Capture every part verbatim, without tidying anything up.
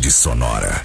Atitude Sonora.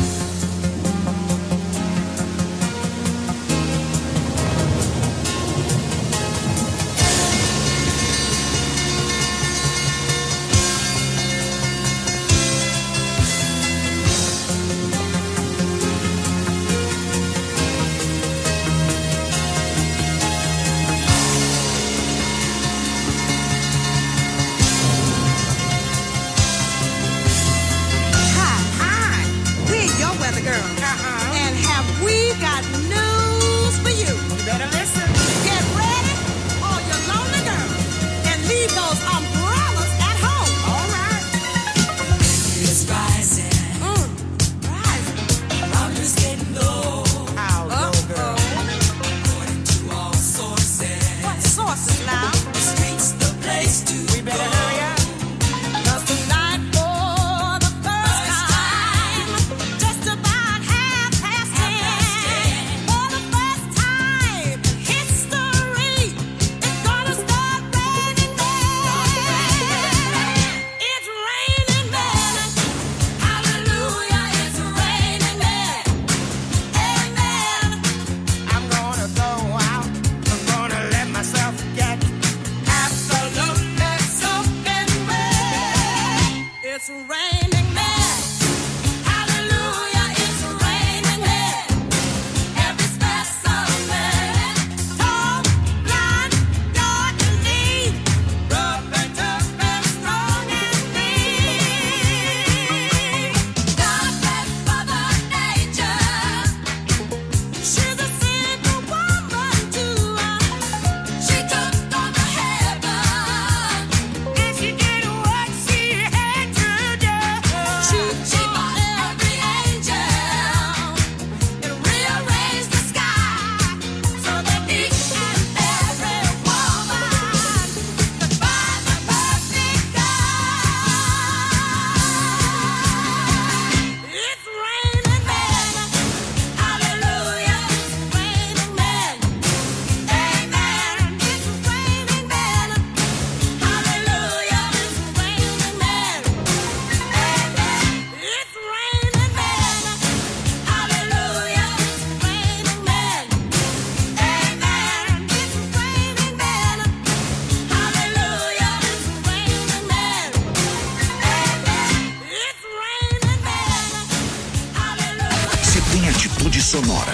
Sonora.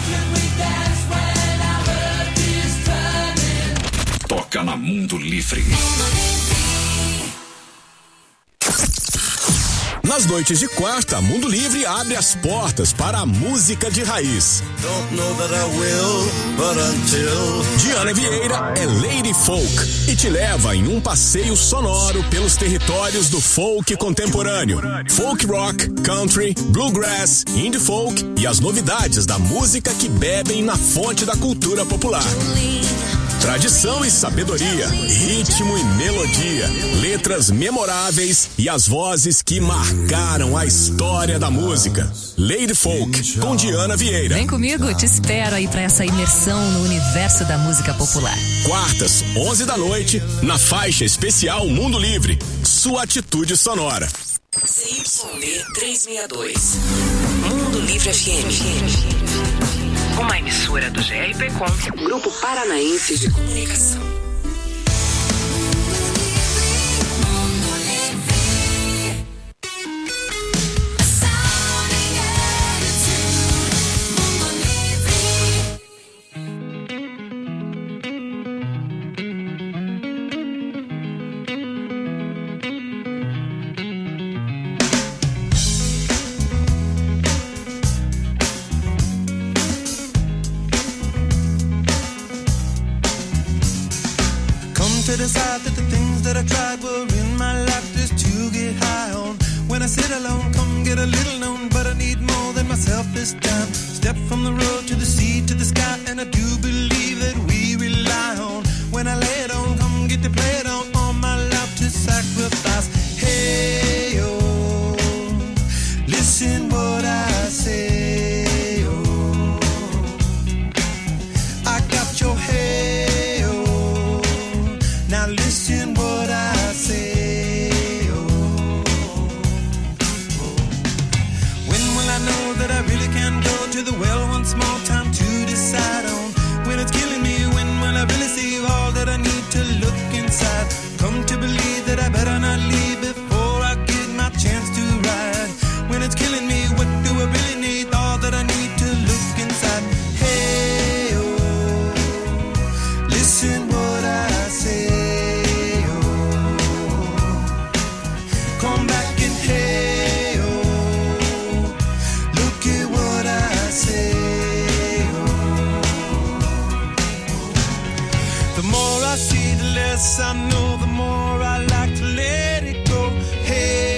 Toca na Mundo Livre. Nas noites de quarta, Mundo Livre abre as portas para a música de raiz. Diana Vieira é Lady Folk e te leva em um passeio sonoro pelos territórios do folk contemporâneo. Folk rock, country, bluegrass, indie folk e as novidades da música que bebem na fonte da cultura popular. Tradição e sabedoria, ritmo e melodia, letras memoráveis e as vozes que marcaram a história da música. Lady Folk, com Diana Vieira. Vem comigo, te espero aí pra essa imersão no universo da música popular. Quartas, onze da noite, na faixa especial Mundo Livre, sua atitude sonora. C Y D trezentos e sessenta e dois, Mundo Livre F M. Uma emissora do G R P Com, Grupo Paranaense de Comunicação. To decide that the things that I tried were in my life just to get high on. When I sit alone, come get a little known, but I need more than myself this time. Step from the road to the sea to the sky, and I do believe that we rely on. When I lay it on, come get to play it on, all my life to sacrifice. Hey, oh, listen what I say, oh, I got your head. Now listen what I say, oh, oh. to the well once more, time to decide on when it's killing me, when will I really see all that I need to look inside. Come to believe that I better not leave before I get my chance to ride. When it's killing me, what do I really need? All that I need to look inside. Hey, oh, listen what I say, oh, come back and hey, oh, look at what I say, oh. The more I see, the less I know, the more I like to let it go. Hey,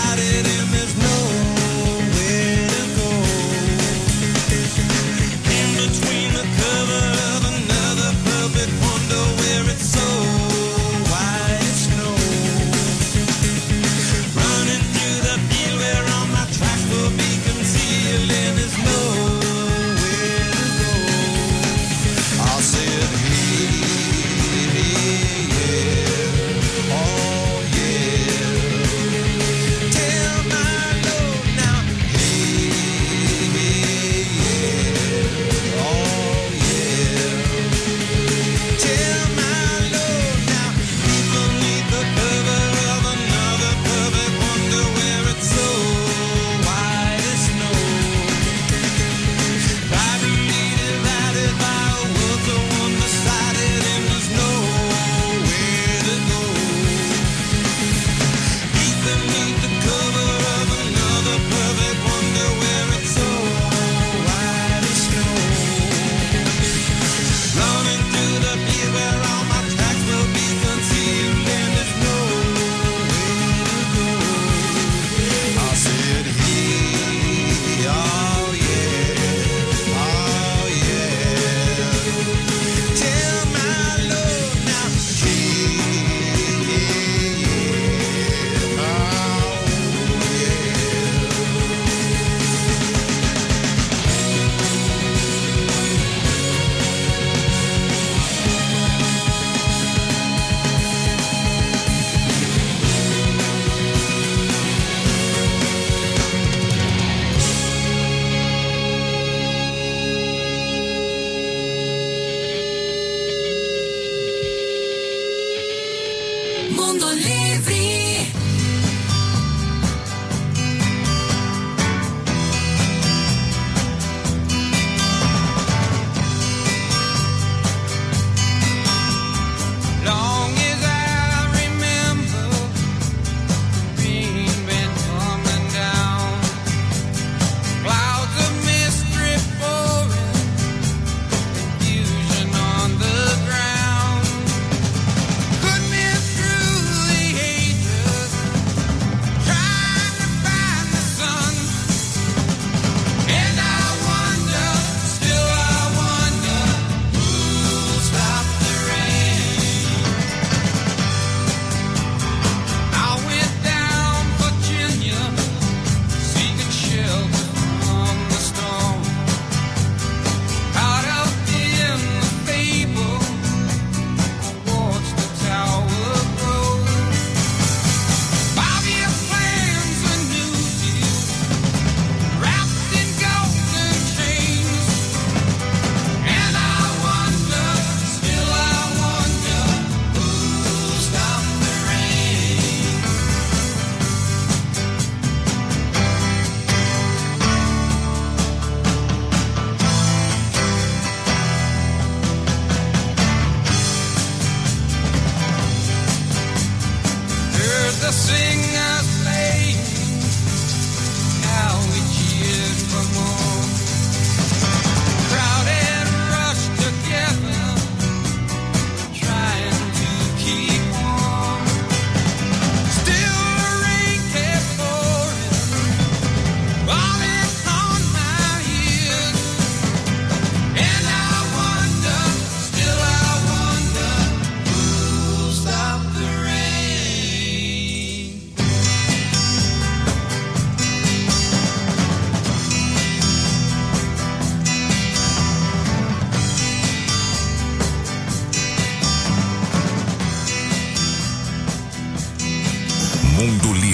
In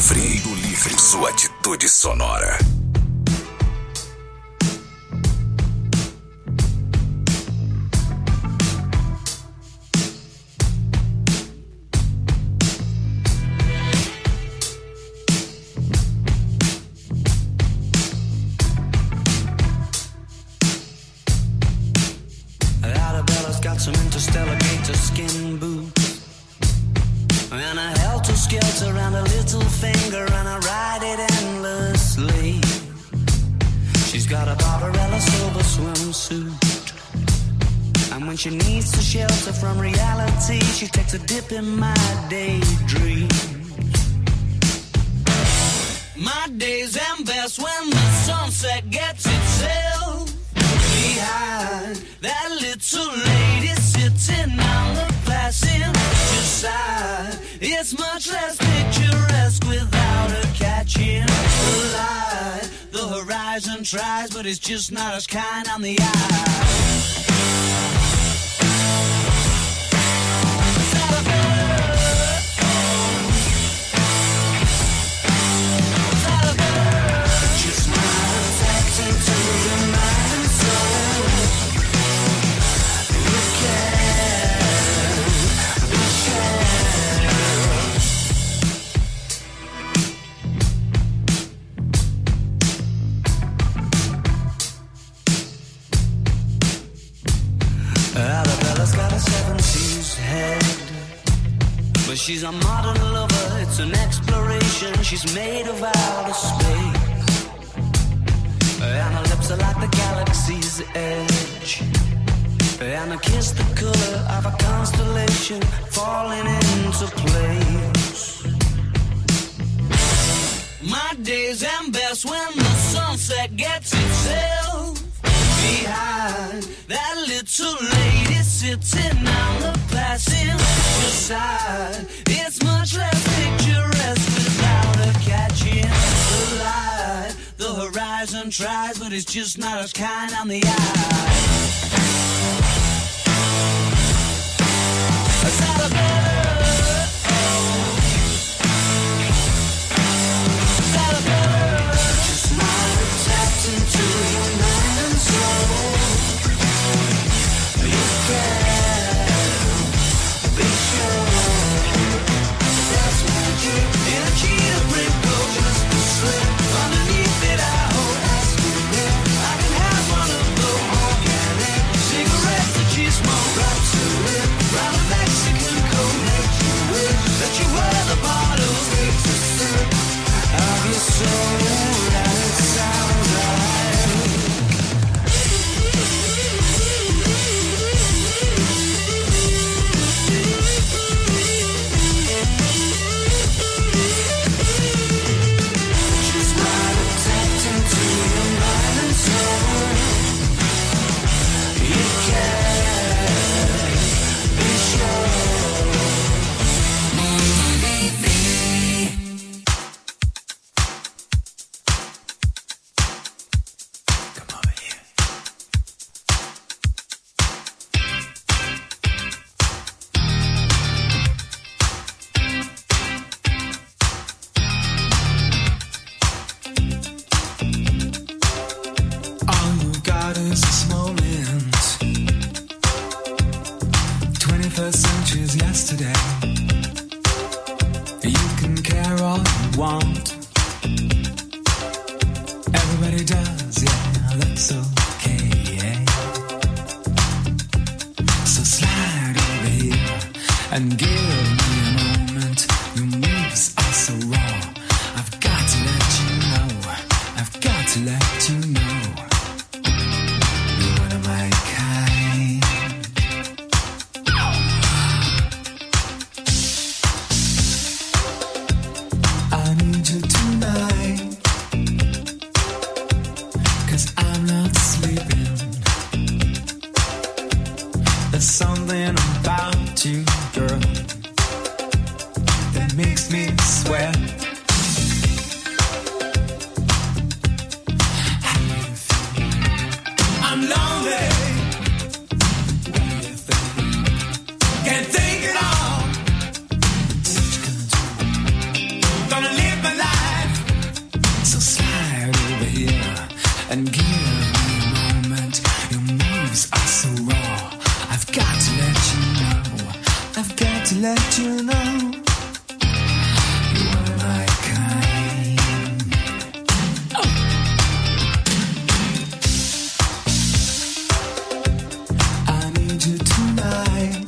Livre. Mundo Livre. Sua atitude sonora. Arabella's got some interstellar gator skin boots and a helter-skelter around a little finger, and I ride it endlessly. She's got a Barbarella silver swimsuit, and when she needs to shelter from reality, she takes a dip in my daydream. My days end best when the sunset gets itself behind that little lady sitting on the passenger side. It's much less picturesque without her catching the light. The horizon tries, but it's just not as kind on the eye. Arabella's got a seventies head, but she's a modern lover, it's an exploration. She's made of outer space, and her lips are like the galaxy's edge, and her kiss the color of a constellation falling into place. My days end best when the sunset gets itself behind that little lady sitting on the passenger side. It's much less picturesque without her catching the light. The horizon tries, but it's just not as kind on the eye. Just not tapped into your mind and soul. You can be sure that's magic in a cheetah print coat, just a slip underneath it. I hope that's good. I can have one of those organic cigarettes that you smoke right to it. Round a Mexican coat, make you wish that you were the bottles. Takes a sip of your soul, and it sounds right. Just not tapped into your mind and soul. You can be sure. Come over here. All you got is this moment. twenty-first century's yesterday. You can care all you want. Everybody does, yeah, that's okay, yeah. So slide over here and give me a moment. Your moves are so raw. I've got to let you know. I've got to let you know. You're one of my kind. I need you tonight, 'cause I'm not sleeping. There's something about you, girl, that makes me sweat. How do you feel? I'm lonely. What do you think? Can't think it all. What you gonna do? Gonna live my life. to let you know you are my kind. Oh. I need you tonight,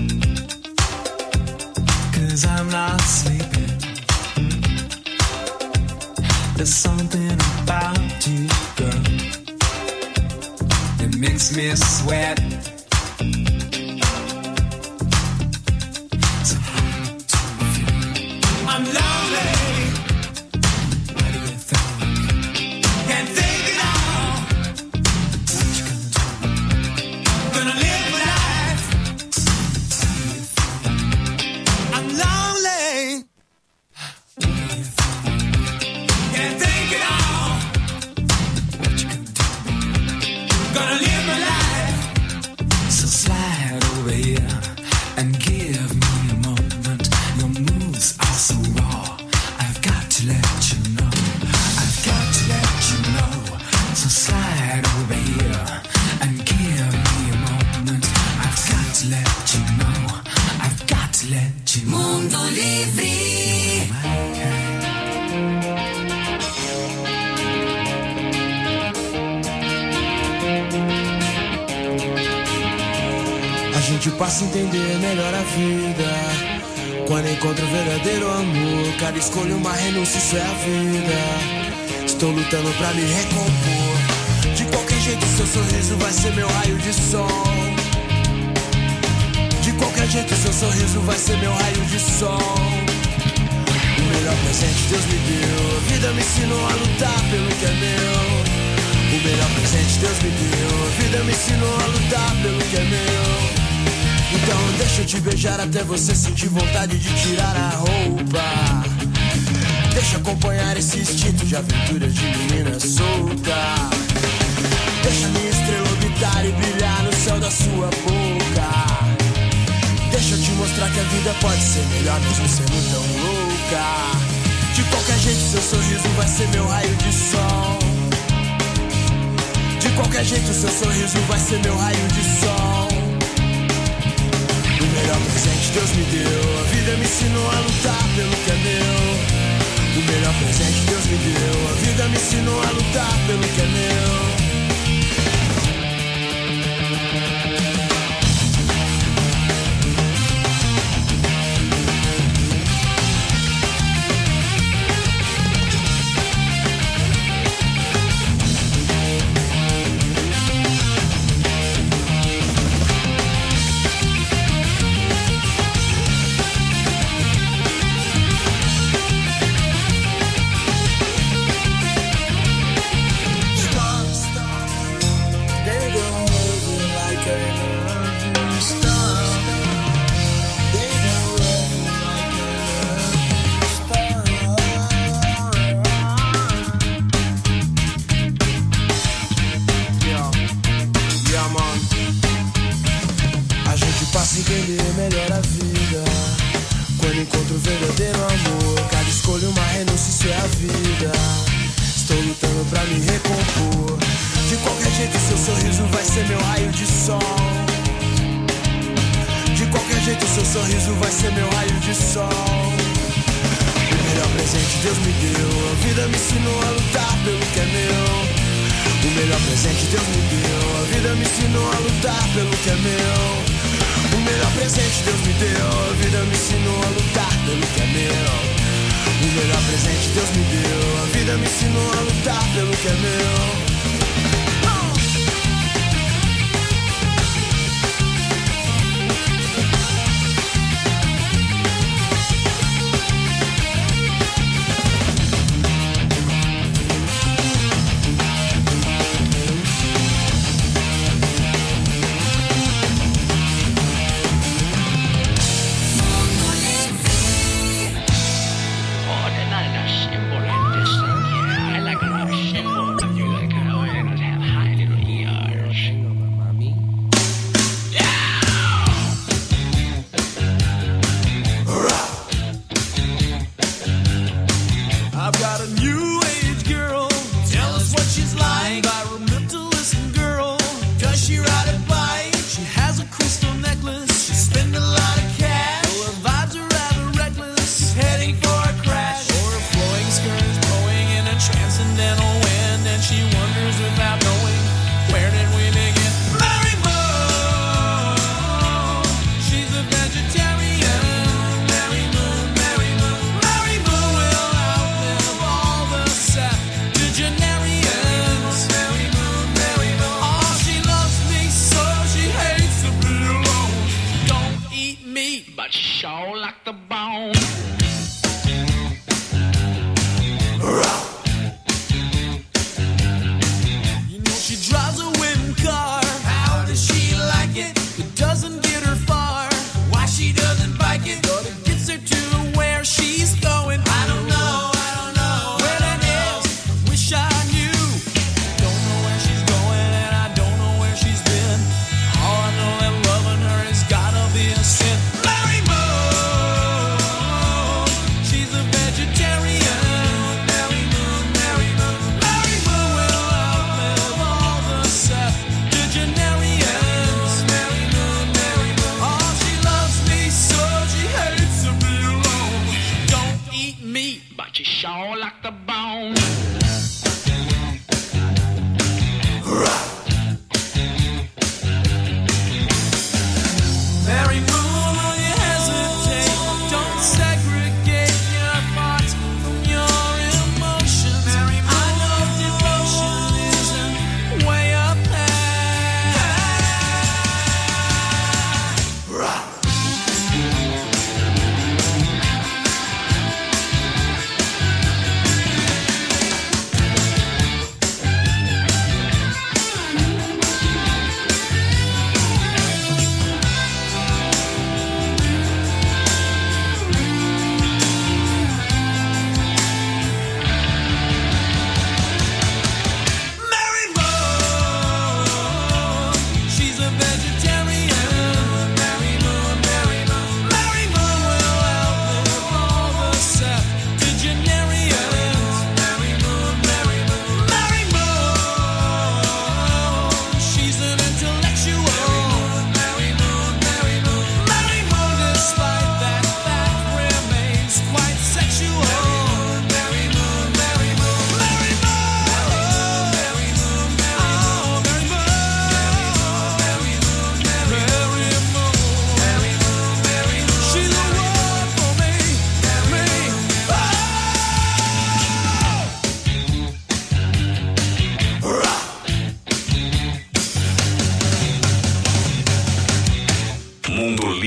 'cause I'm not sleeping. There's something about you, girl, that makes me sweat. I'm lonely. What do you think? Can't think it all. What you gonna do? Gonna live my life. I'm lonely. What do you think? Can't think it all. What you gonna do? Gonna live my life. So slide over here and give me a moment. Your moves are so raw. I've got to let you know. I've got to let you know. So slide over here and give me a moment. I've got to let you know. I've got to let you know. Mundo Livre. A gente passa a entender melhor a vida quando encontra o verdadeiro amor. Cada escolha uma renúncia, isso é a vida. Estou lutando pra me recompor. De qualquer jeito seu sorriso vai ser meu raio de sol. De qualquer jeito seu sorriso vai ser meu raio de sol. O melhor presente Deus me deu. A vida me ensinou a lutar pelo que é meu. O melhor presente Deus me deu. A vida me ensinou a lutar pelo que é meu. Então deixa eu te beijar até você sentir vontade de tirar a roupa. Deixa acompanhar esse instinto de aventura de menina solta. Deixa minha estrela orbitar e brilhar no céu da sua boca. Deixa eu te mostrar que a vida pode ser melhor mesmo sendo tão louca. De qualquer jeito seu sorriso vai ser meu raio de sol. De qualquer jeito seu sorriso vai ser meu raio de sol. O melhor presente Deus me deu. A vida me ensinou a lutar pelo que é meu. O melhor presente Deus me deu. A vida me ensinou a lutar pelo que é meu. Entender melhor a vida quando encontro o verdadeiro amor. Cada escolha uma renúncia, isso é a vida. Estou lutando pra me recompor. De qualquer jeito seu sorriso vai ser meu raio de sol. De qualquer jeito seu sorriso vai ser meu raio de sol. O melhor presente Deus me deu. A vida me ensinou a lutar pelo que é meu. O melhor presente Deus me deu. A vida me ensinou a lutar pelo que é meu. O melhor presente Deus me deu. A vida me ensinou a lutar pelo que é meu. O melhor presente Deus me deu. A vida me ensinou a lutar pelo que é meu. I like a lot of shit, boy.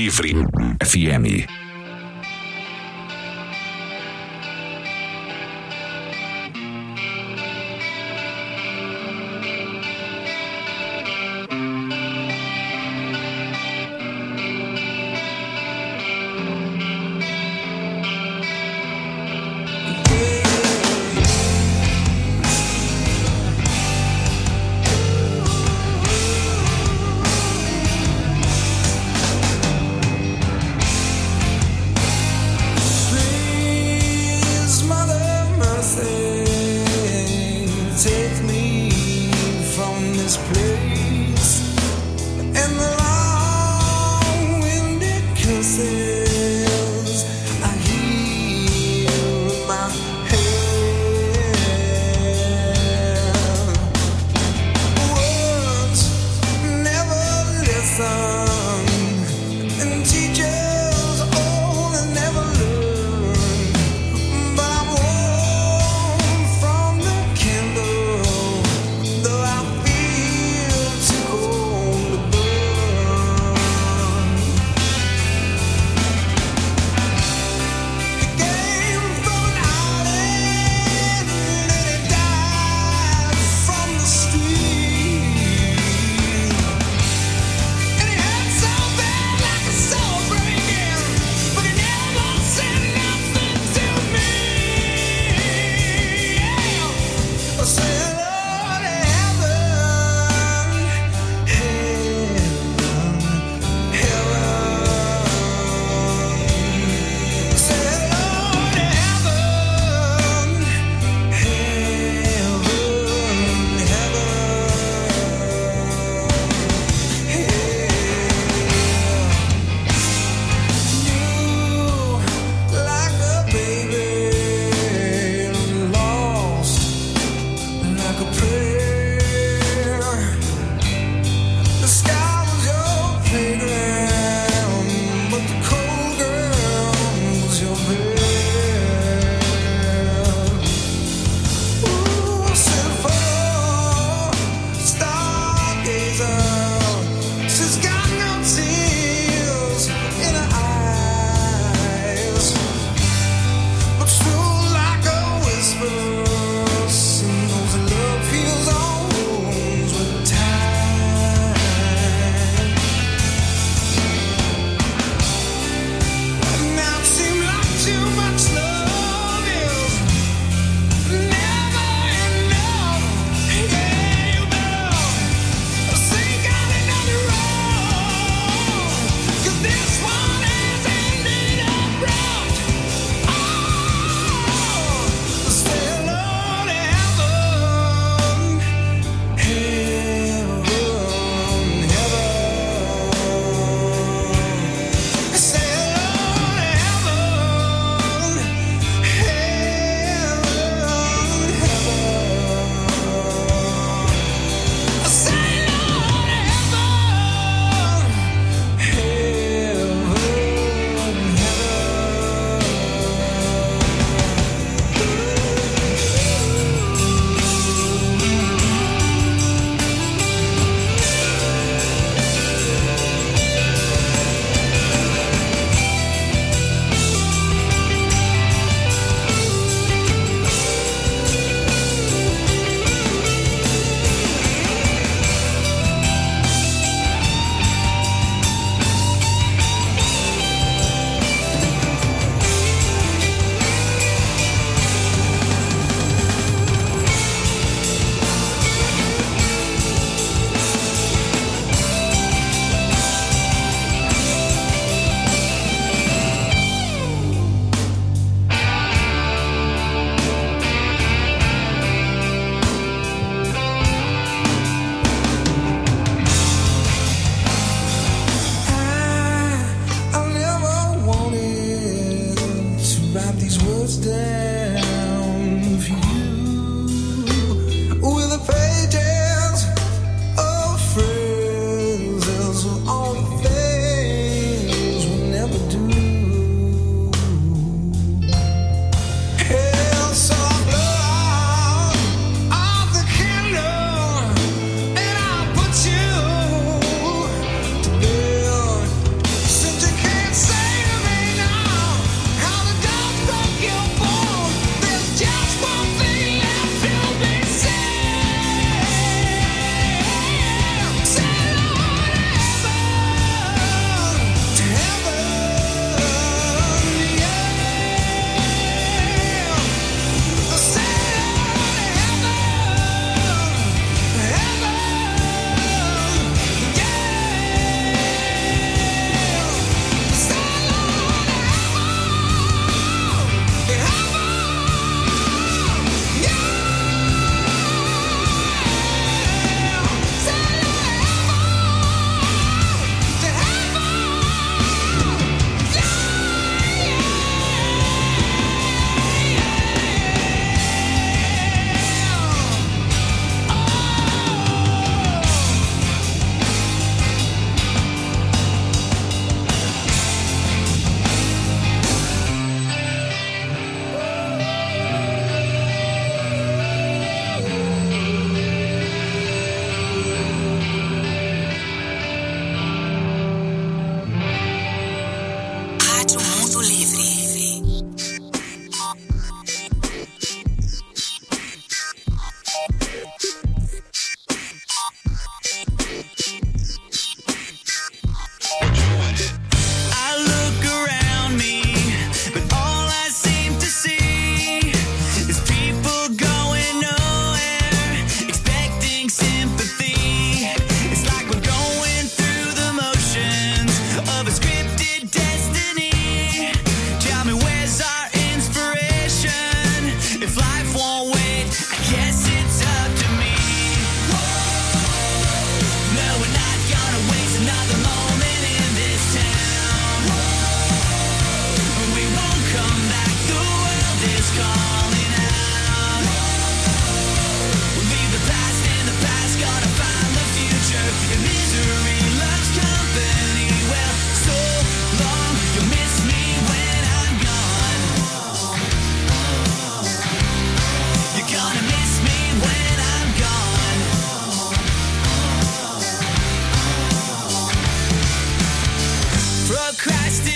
Livre F M. And it had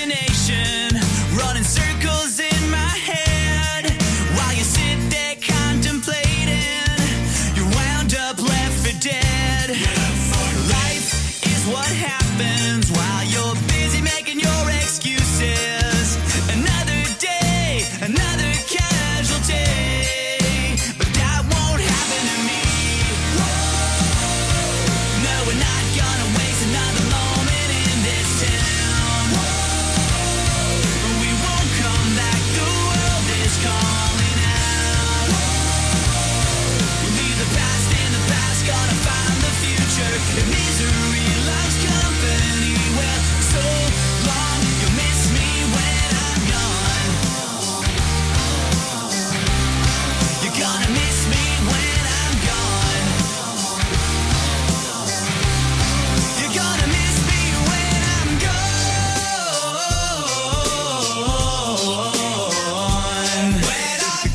imagination running circles in my head while you sit there contemplating. You're wound up, left for dead. Life is what happens while you're busy making your excuses. Another day, another casualty. But that won't happen to me. No, we're not gonna waste another moment in this town. We won't come back, the world is calling out. We'll leave the past in the past, gonna find the future. If misery loves company, well, so long you'll miss me when I'm gone. You're gonna miss me when I'm gone. You're gonna miss me when I'm gone. When I'm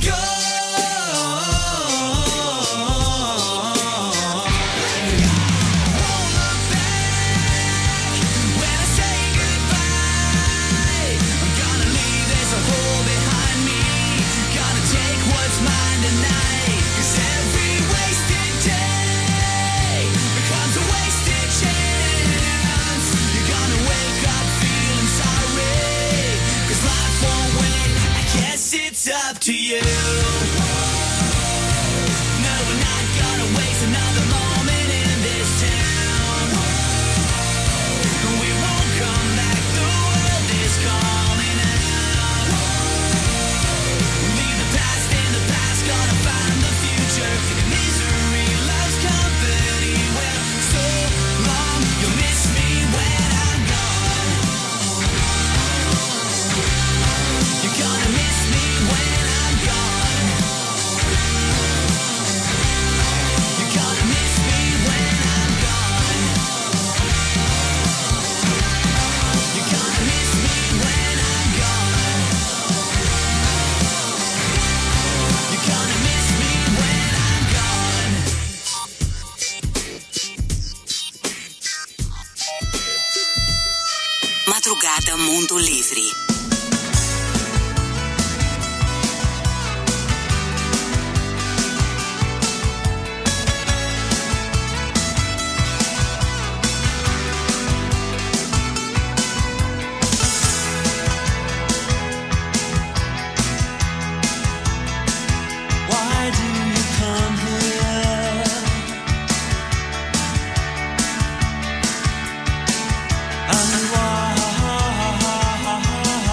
gone. Won't look back when I say goodbye. I'm gonna leave this a hole behind me. Gonna take what's mine tonight. 'Cause every wasted day becomes a wasted chance. You're gonna wake up feeling sorry. 'Cause life won't wait. I guess it's up to you. No, we're not gonna waste another moment in this town. We won't come back, the world is calling out. Leave the past in the past, gonna find the future. If misery loves company, well, so long you'll miss me when I'm gone. You're gonna miss me when I'm gone. You're gonna miss me when I'm gone. You're gonna miss me when I'm gone. You're gonna miss me when I'm gone. Madrugada Mundo Livre. Why do you come here? And why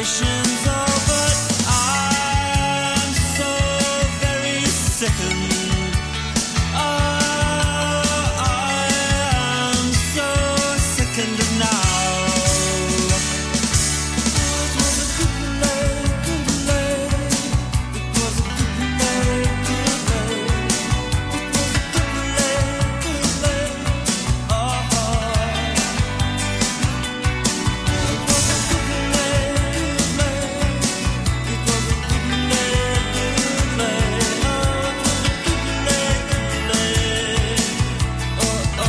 celebrations. Oh, but I'm so very sickened. Oh, I am so sickened now. It was a good delay, good delay. It was a good delay, good delay. It was a good delay, good delay. Oh, oh. It was a good delay, good delay. It was a good delay, good delay. Oh, it was a good delay, good delay. Oh, oh, oh,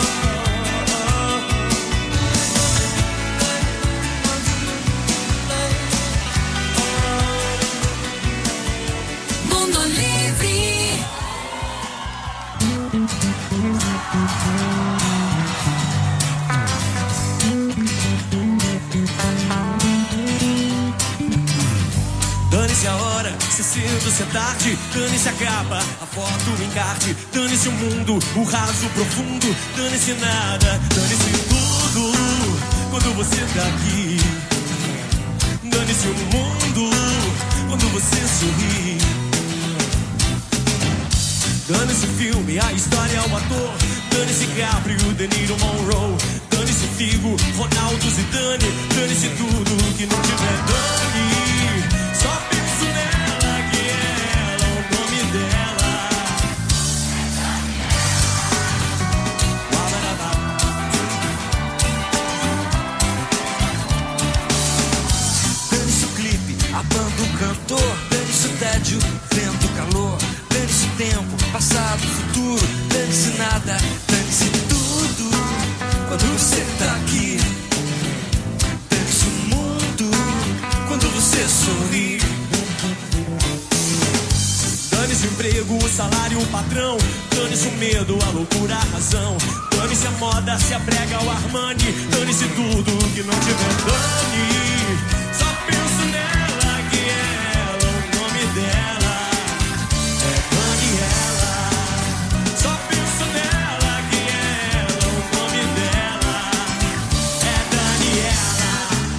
Mundo Livre. dane-se a hora, se cedo, se é tarde. Dane-se a capa, a foto, o encarte. Dane-se o mundo, o raso, o profundo. Dane-se nada, dane-se tudo. Quando você tá aqui, dane-se o mundo. Quando você sorri, dane-se o filme, a história, o ator. Dane-se Gabriel, De Niro, Monroe. Dane-se Figo, Ronaldo, Zidane. Dane-se tudo que não tiver dane. Só penso nela, que ela, o nome dela. Dane-se o clipe, a banda, o cantor. Dane-se o tédio, vento, calor. Dane-se o tempo, passado, futuro. Dane-se nada, dane-se tudo. Quando você tá aqui, dane-se o mundo. Quando você sorri, dane-se o emprego, o salário, o patrão. Dane-se o medo, a loucura, a razão. Dane-se a moda, se a brega, o Armani. Dane-se tudo que não tiver dane. Só penso nela, que ela, o nome dela é Daniela. Só penso nela, que ela, o nome dela é Daniela.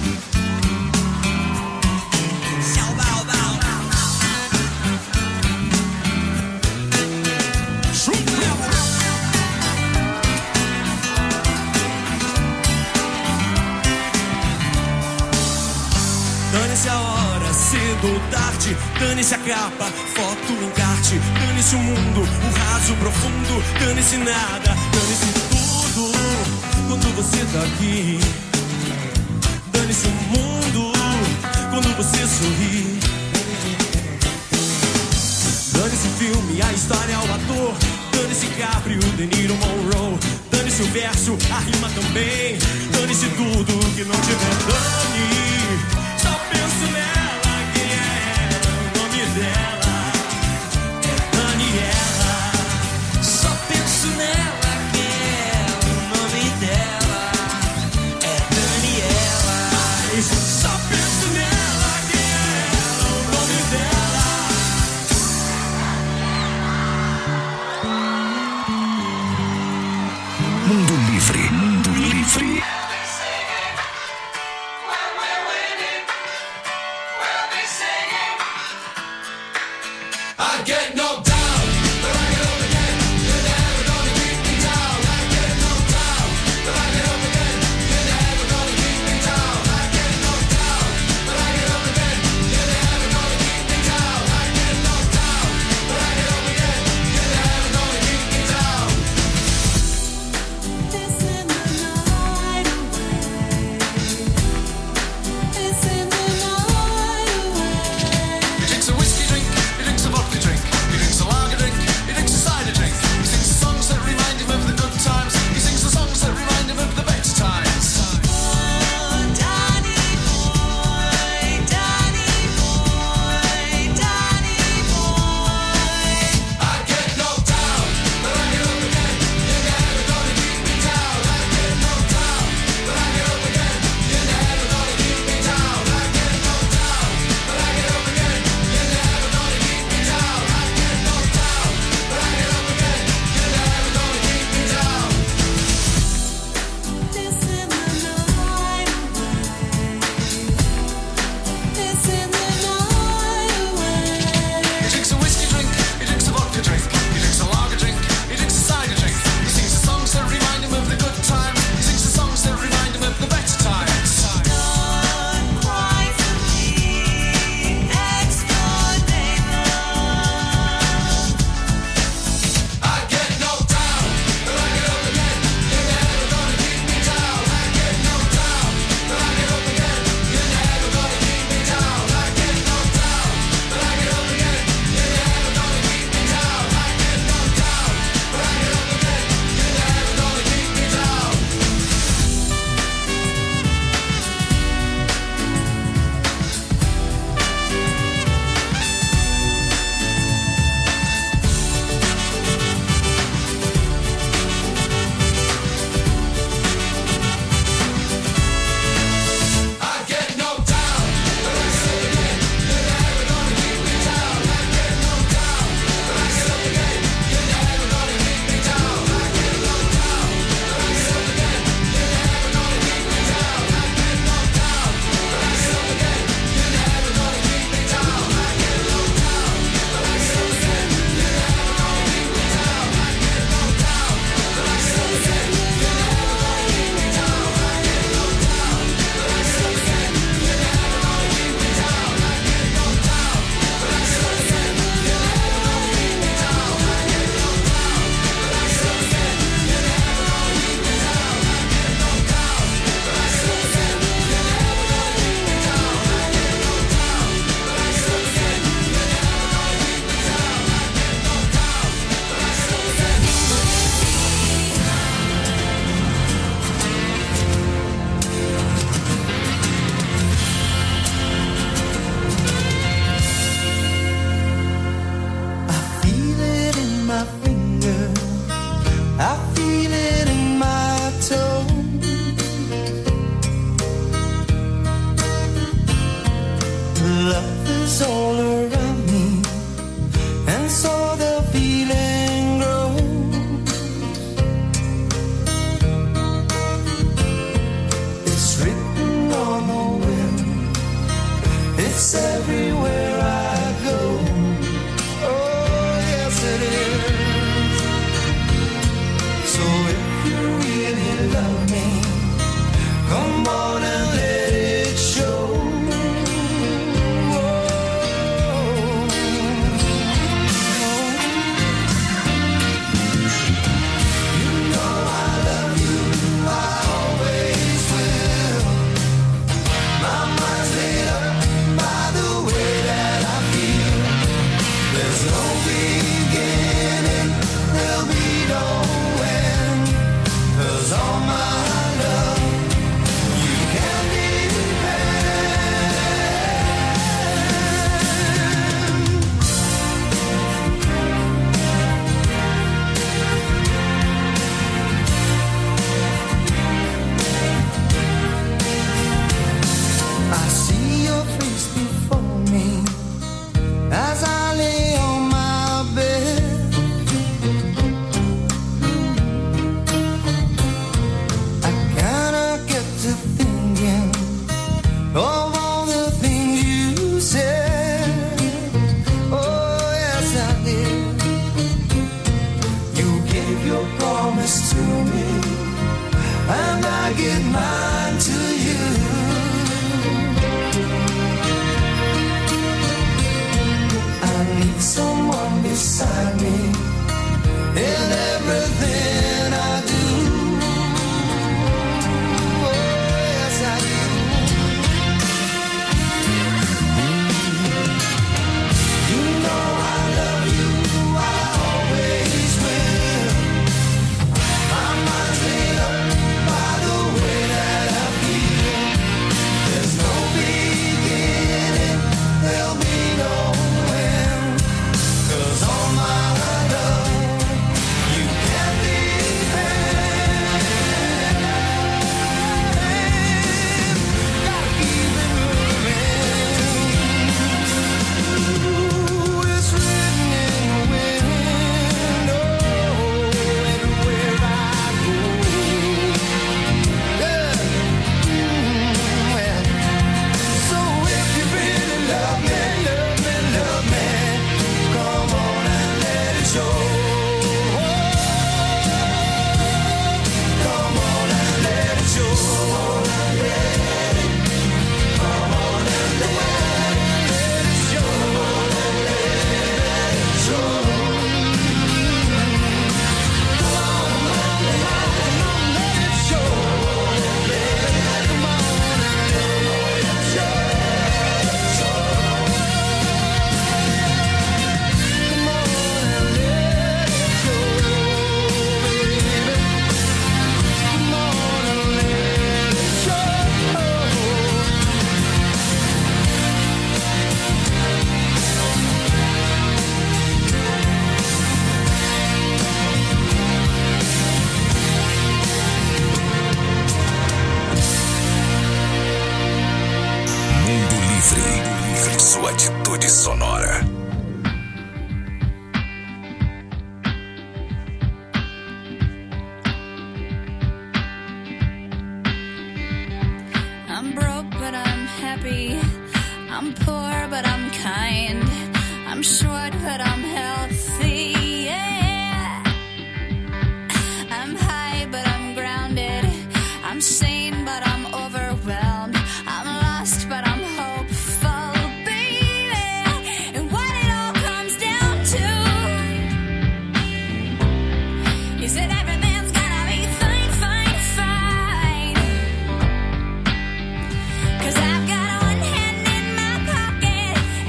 Dane-se a hora, cedo ou tarde. Dane-se a capa, foto, encarte. Dane-se o mundo, o raso, o profundo. Dane-se nada, dane-se tudo. Quando você tá aqui, dane-se o mundo. Quando você sorri, dane-se o filme, a história, o ator. Dane-se Gabriel, De Niro, Monroe. Dane-se o verso, a rima também. Dane-se tudo que não tiver dane. Só penso nela, que é o nome dela é Daniela. Só penso nela, que é o nome dela é Daniela. Só penso nela, que é o nome dela. Mundo Livre. Mundo Livre. When we're winning. love is all around me, and so the feeling grows. It's written on the wind, it's everywhere I go. Oh, yes it is. So if you really love me, come on and let it show. Sua atitude sonora. I'm broke, but I'm happy. I'm poor, but I'm kind. I'm short, but I'm healthy. Yeah. I'm high, but I'm grounded. I'm sane, but I'm overwhelmed. I'm lost, but I'm hopeful, baby. And what it all comes down to is that everything's gonna be fine, fine, fine. 'Cause I've got one hand in my pocket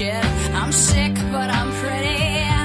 shit. I'm sick, but I'm pretty.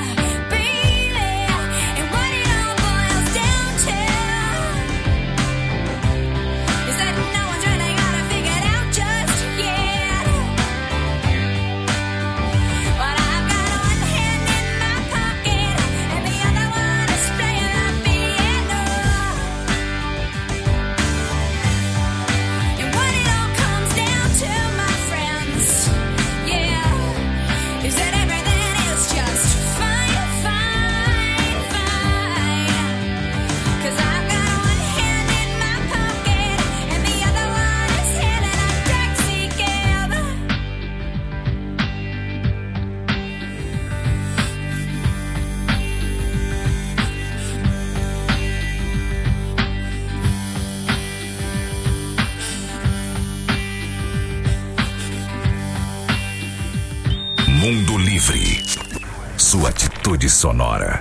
Mundo Livre. Sua atitude sonora.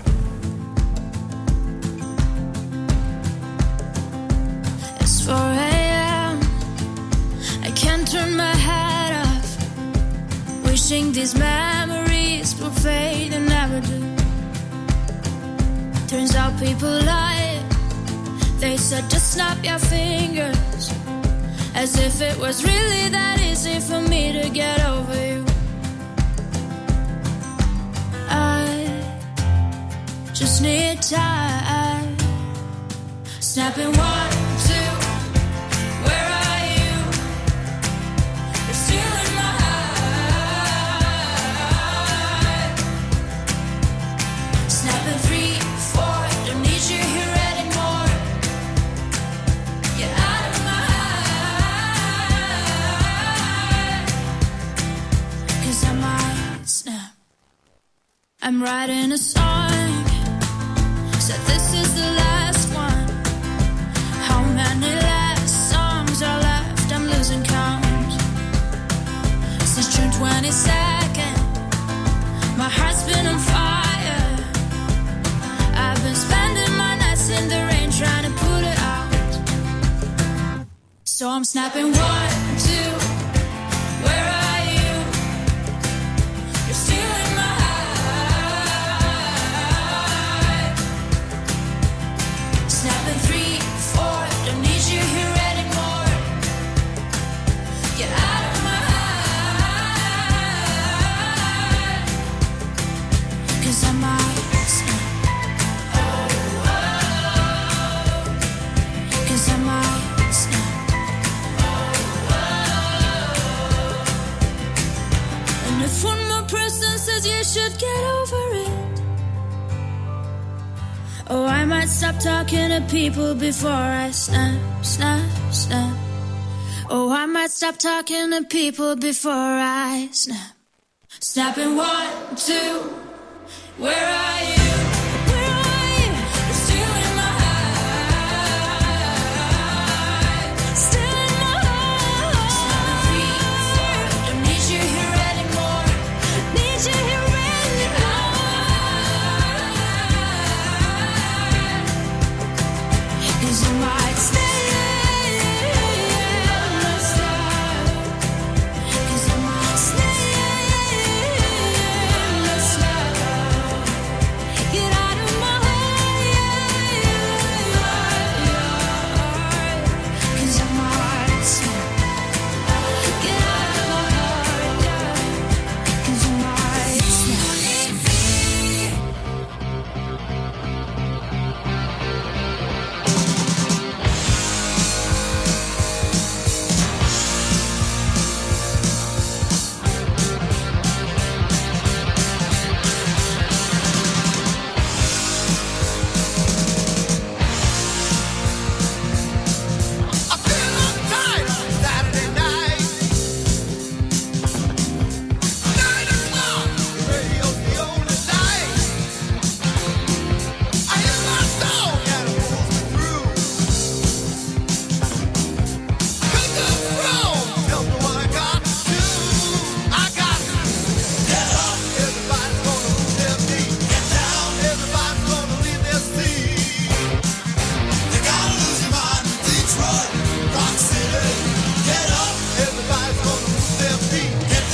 It's four a.m. I can't turn my head off. Wishing these memories will fade and never do. Turns out people lie. They said just snap your fingers, as if it was really that easy for me to get over you. I just need time. Snapping one, two, where are you? You're still in my heart. Snapping three, four, don't need you here anymore. Get out of my heart. 'Cause I might snap. I'm writing a song, said this is the last one. How many last songs are left? I'm losing count. Since June twenty-second, my heart's been on fire. I've been spending my nights in the rain trying to put it out. So I'm snapping one, two, where are you? You're still in my snapping three, four, don't need you here anymore. Get out of my heart. 'Cause I might snap. Oh, oh. 'Cause I might snap. Oh, oh. And if one more person says you should get over it, oh, I might stop talking to people before I snap, snap, snap. Oh, I might stop talking to people before I snap. Snapping one, two, where are you?